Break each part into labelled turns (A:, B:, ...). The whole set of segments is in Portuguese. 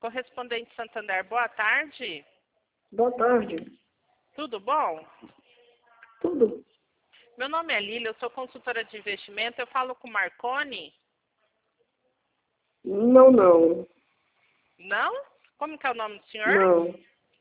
A: Correspondente Santander, boa tarde.
B: Boa tarde.
A: Tudo bom?
B: Tudo?
A: Meu nome é Lília, eu sou consultora de investimento. Eu falo com o Marconi?
B: Não, não.
A: Não? Como que é o nome do senhor?
B: Não.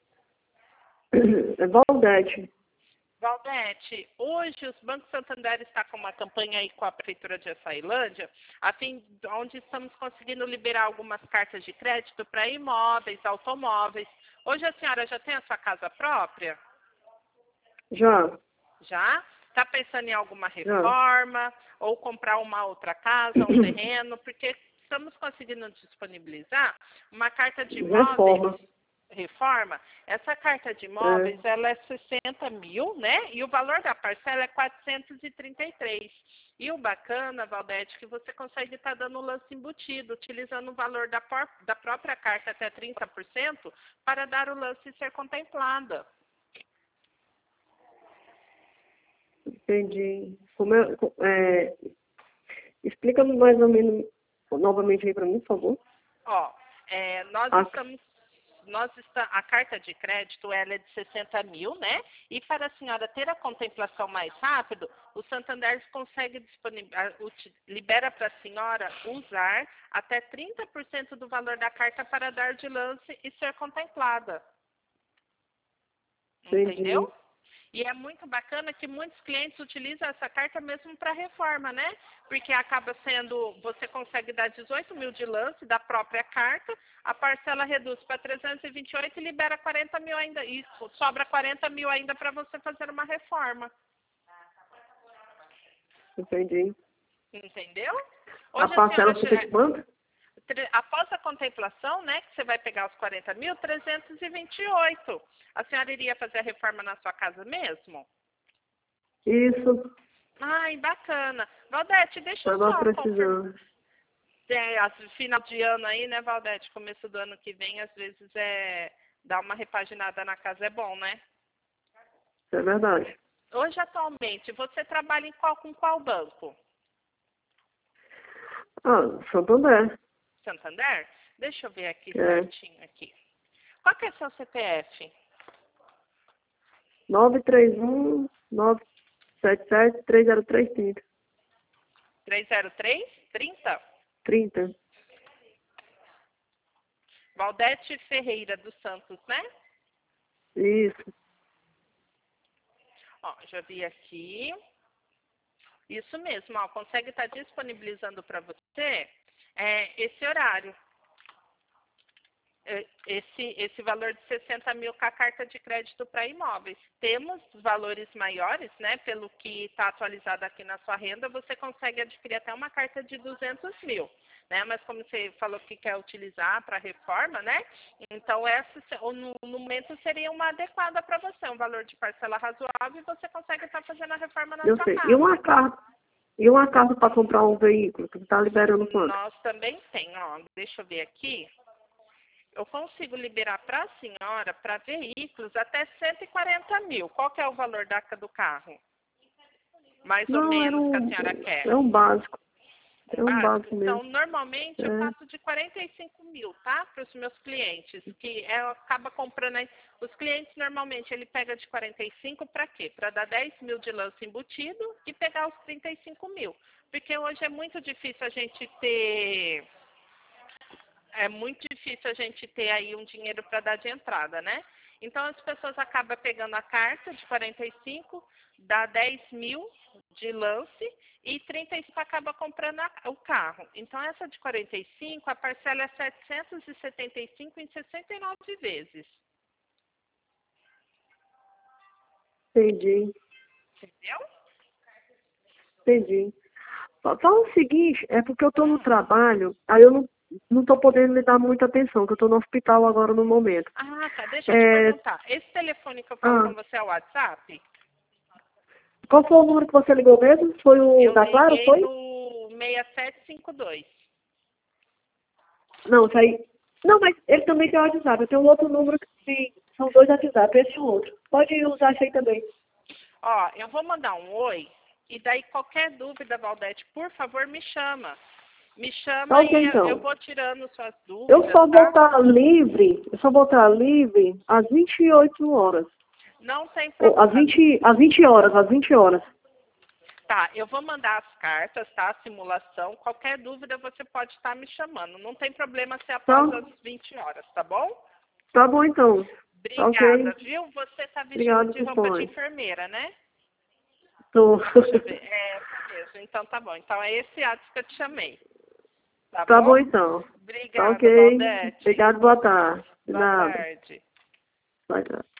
B: É Valdete.
A: Valdete, hoje os bancos Santander estão com uma campanha aí com a Prefeitura de Açailândia, onde estamos conseguindo liberar algumas cartas de crédito para imóveis, automóveis. Hoje a senhora já tem a sua casa própria?
B: Já.
A: Já? Está pensando em alguma
B: Já.
A: reforma ou comprar uma outra casa, um terreno? Porque estamos conseguindo disponibilizar uma carta de imóveis. Reforma. Essa carta de imóveis, ela é 60 mil, né? E o valor da parcela é 433. E o bacana, Valdete, que você consegue estar dando um lance embutido, utilizando o valor da própria carta até 30% para dar o lance e ser contemplada.
B: Entendi. Explica mais ou menos novamente aí para mim, por favor.
A: Ó, a carta de crédito ela é de 60 mil, né? E para a senhora ter a contemplação mais rápido, o Santander consegue libera para a senhora usar até 30% do valor da carta para dar de lance e ser contemplada.
B: Entendi.
A: Entendeu? E é muito bacana que muitos clientes utilizam essa carta mesmo para reforma, né? Porque acaba sendo, você consegue dar 18 mil de lance da própria carta, a parcela reduz para 328 e libera 40 mil ainda, e sobra 40 mil ainda para você fazer uma reforma.
B: Entendi.
A: Entendeu?
B: Hoje a parcela fica de quanto?
A: Após a contemplação, né, que você vai pegar os 40 mil, 328. A senhora iria fazer a reforma na sua casa mesmo?
B: Isso.
A: Ai, bacana. Valdete, deixa eu
B: Estava
A: só
B: precisando.
A: Final de ano aí, né, Valdete? Começo do ano que vem, às vezes dar uma repaginada na casa é bom, né?
B: É verdade.
A: Hoje, atualmente, você trabalha com qual banco?
B: Santander.
A: Santander? Deixa eu ver aqui certinho aqui. Qual que é seu CPF?
B: 931-977-30330.
A: 303 30?
B: 30.
A: Valdete Ferreira dos Santos, né?
B: Isso.
A: Ó, já vi aqui. Isso mesmo, ó, consegue estar disponibilizando para você esse horário. Esse valor de 60 mil com a carta de crédito para imóveis. Temos valores maiores, né? Pelo que está atualizado aqui na sua renda, você consegue adquirir até uma carta de 200 mil. Né? Mas como você falou que quer utilizar para reforma, né? Então essa no momento seria uma adequada para você, um valor de parcela razoável e você consegue estar fazendo a reforma na sua casa.
B: E uma carta para comprar um veículo, que está liberando quanto?
A: Nós também tem, ó. Deixa eu ver aqui. Eu consigo liberar para a senhora, para veículos, até 140 mil. Qual que é o valor do carro? Mais ou menos que a senhora quer.
B: É um básico. Básico mesmo.
A: Então, normalmente, eu faço de 45 mil, tá? Para os meus clientes, que acaba comprando aí. Os clientes, normalmente, ele pega de 45 para quê? Para dar 10 mil de lance embutido e pegar os 35 mil. Porque hoje é muito difícil a gente ter... É muito difícil a gente ter aí um dinheiro para dar de entrada, né? Então, as pessoas acabam pegando a carta de 45, dá 10 mil de lance e 35 acaba comprando o carro. Então, essa de 45, a parcela é 775 em 69 vezes.
B: Entendi.
A: Entendeu?
B: Entendi. Fala o seguinte, é porque eu estou no trabalho, aí eu não estou podendo lhe dar muita atenção, que eu estou no hospital agora no momento.
A: Ah, tá. Deixa eu te perguntar. Esse telefone que eu falo com você é o WhatsApp?
B: Qual foi o número que você ligou mesmo? Foi o da Claro? Foi?
A: No 6752.
B: Não, isso aí... Não, mas ele também tem o WhatsApp. Eu tenho um outro número que sim, são 2 WhatsApp, esse e o outro. Pode usar esse aí também.
A: Ó, eu vou mandar um oi, e daí qualquer dúvida, Valdete, por favor, me chama. Me chama
B: Tá ok,
A: e
B: então.
A: eu vou tirando suas dúvidas,
B: Eu só vou
A: tá?
B: estar livre, às 28 horas.
A: Não tem
B: Ou às
A: problema.
B: 20 horas, às 20 horas.
A: Tá, eu vou mandar as cartas, tá? A simulação. Qualquer dúvida você pode estar me chamando. Não tem problema ser após
B: Tá?
A: as 20 horas, tá bom?
B: Tá bom, então. Tá
A: Obrigada,
B: ok.
A: viu? Você tá vestindo
B: Obrigada,
A: de roupa de
B: Simone.
A: enfermeira, né?
B: Tô.
A: Deixa eu ver. É essa mesmo. Então tá bom. Então é esse ato que eu te chamei. Tá
B: Tá bom,
A: bom?
B: então. Tá
A: Obrigada,
B: ok.
A: Valdete.
B: Obrigado, boa tarde. De
A: Boa
B: nada.
A: tarde.
B: Boa tarde.